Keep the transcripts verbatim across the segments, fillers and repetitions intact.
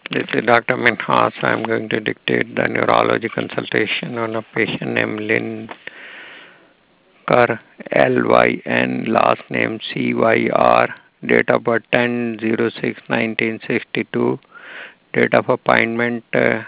This is Doctor Minhas. I'm going to dictate the neurology consultation on a patient named Lynn Cyr, L Y N, last name C Y R, date of birth ten oh six nineteen sixty-two, date of appointment uh,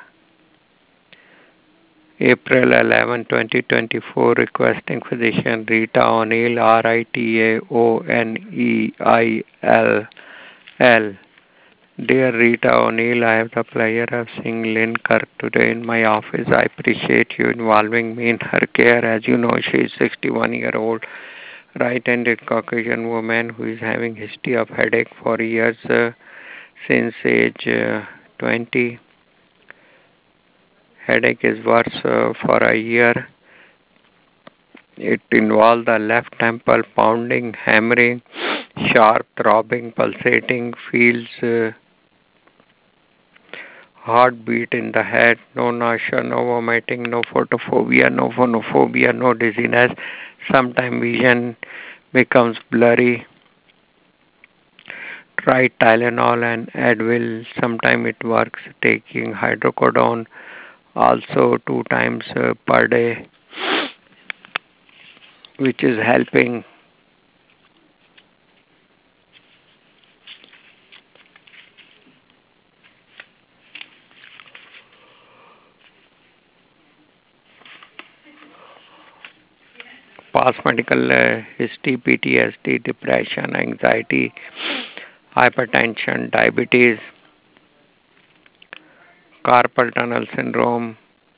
April eleventh twenty twenty-four, requesting physician Rita O'Neill, R I T A O N E I L L. Dear Rita O'Neill, I have the pleasure of seeing Lynn Cyr today in my office. I appreciate you involving me in her care. As you know, she is sixty-one year old right-handed Caucasian woman who is having history of headache for years uh, since age uh, twenty. Headache is worse uh, for a year. It involves the left temple pounding, hammering, sharp throbbing, pulsating, feels uh, heartbeat in the head, no nausea, no vomiting, no photophobia, no phonophobia, no dizziness. Sometimes vision becomes blurry. Try Tylenol and Advil. Sometimes it works taking hydrocodone also two times uh, per day, which is helping. Past medical uh, history, P T S D, depression, anxiety, hypertension, diabetes, carpal tunnel syndrome,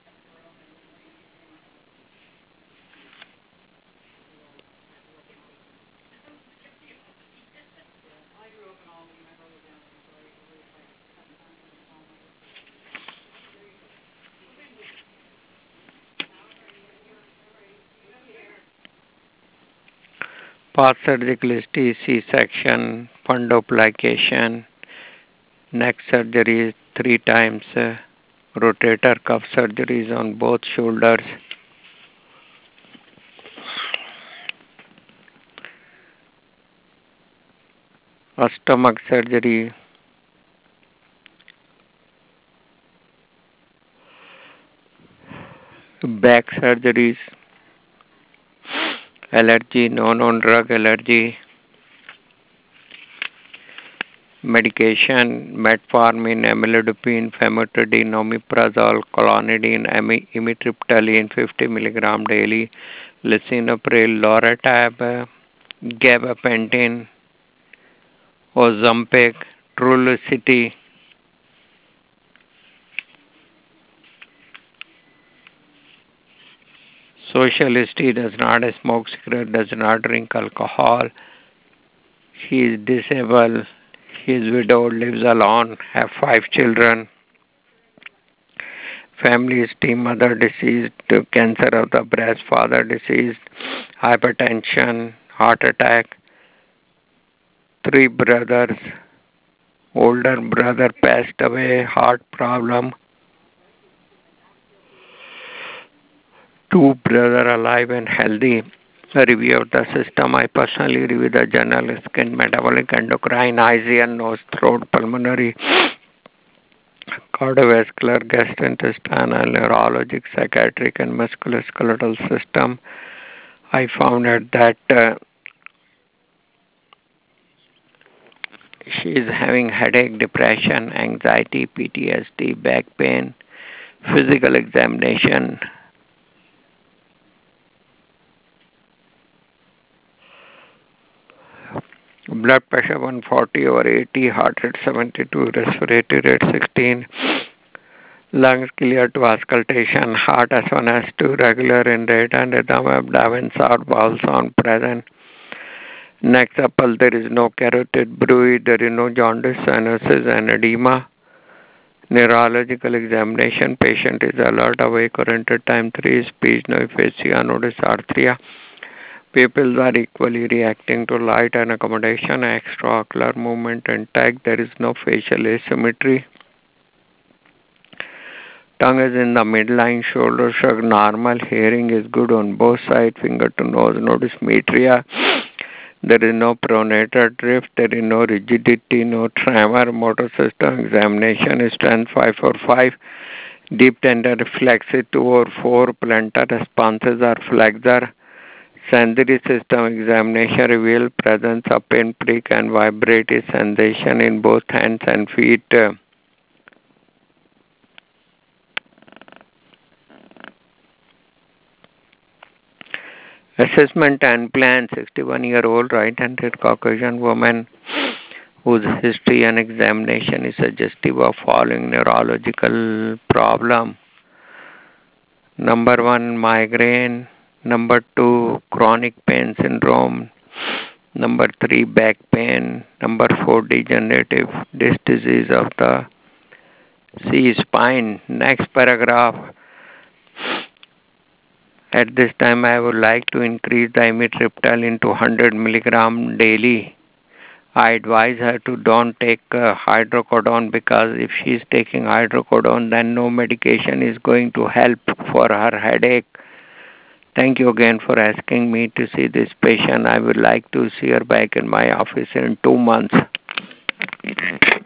past surgical history, C-section, fundoplication, neck surgery three times, uh, rotator cuff surgeries on both shoulders, a stomach surgery, back surgeries, allergy, no-known drug allergy, medication, metformin, amlodipine, famotidine, omeprazole, clonidine, ami- amitriptyline, fifty milligram daily, lisinopril, loratab, gabapentin, Ozempic, Trulicity. Social history: does not smoke cigarette, does not drink alcohol. He is disabled. He is widowed, lives alone, have five children. Family history: mother deceased, cancer of the breast, father deceased, hypertension, heart attack, three brothers, older brother passed away, heart problem, two brother alive and healthy. A review of the system: I personally review the general skin, metabolic, endocrine, eyes, ear, nose, throat, pulmonary, cardiovascular, gastrointestinal, neurologic, psychiatric, and musculoskeletal system. I found out that uh, she is having headache, depression, anxiety, P T S D, back pain, physical examination. Blood pressure one forty over eighty, heart rate seventy-two, respiratory rate sixteen, lungs clear to auscultation, heart S one S two regular in rate and rhythm, abdomen sound, bowel sound present. Next upper, there is no carotid bruit, there is no jaundice, cyanosis, and edema. Neurological examination: patient is alert, awake, oriented, time three, speech, no aphasia, no dysarthria. Pupils are equally reacting to light and accommodation, extraocular movement intact, there is no facial asymmetry. Tongue is in the midline, shoulder shrug normal, hearing is good on both sides, finger to nose, no dysmetria. There is no pronator drift, there is no rigidity, no tremor, motor system examination, strength five four five, deep tender reflexes two or four, plantar responses are flexor. Sensory system examination revealed presence of pinprick and vibratory sensation in both hands and feet. Assessment and plan. sixty-one-year-old right-handed Caucasian woman whose history and examination is suggestive of following neurological problem. Number one, migraine. Number two, chronic pain syndrome. Number three, back pain. Number four, degenerative disc disease of the C spine. Next paragraph. At this time, I would like to increase the amitriptyline into one hundred milligram daily. I advise her to don't take uh, hydrocodone, because if she is taking hydrocodone, then no medication is going to help for her headache. Thank you again for asking me to see this patient. I would like to see her back in my office in two months.